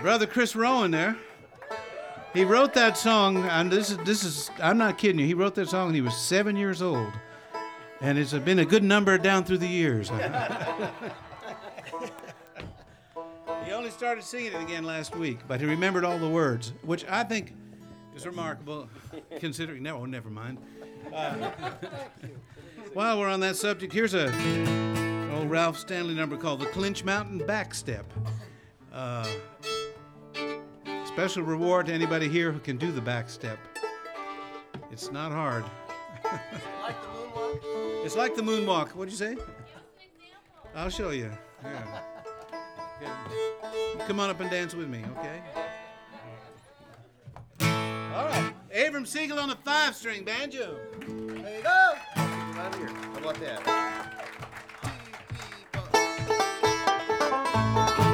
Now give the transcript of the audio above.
Brother Chris Rowan there. He wrote that song, and this is I'm not kidding you. He wrote that song when he was 7 years old, and it's been a good number down through the years. He only started singing it again last week, but he remembered all the words, which I think is remarkable, considering. No, never mind. While we're on that subject, here's a old Ralph Stanley number called the Clinch Mountain Backstep. Special reward to anybody here who can do the backstep. It's not hard. Like the moonwalk? It's like the moonwalk. What'd you say? I'll show you. Yeah. Come on up and dance with me, okay? All right. Abram Siegel on a 5-string banjo. There you go. Right here. How about that?